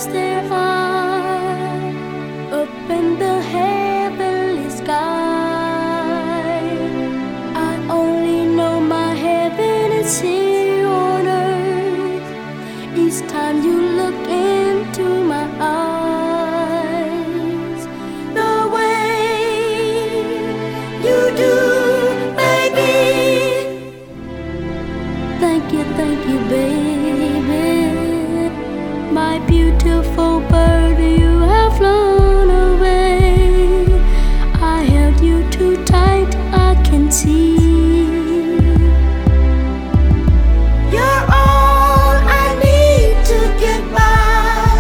stars there are up in the heavenly sky. I only know my heaven is here on earth. Each time you look into my eyes, the way you do, baby. Thank you, baby. My beautiful bird, you have flown.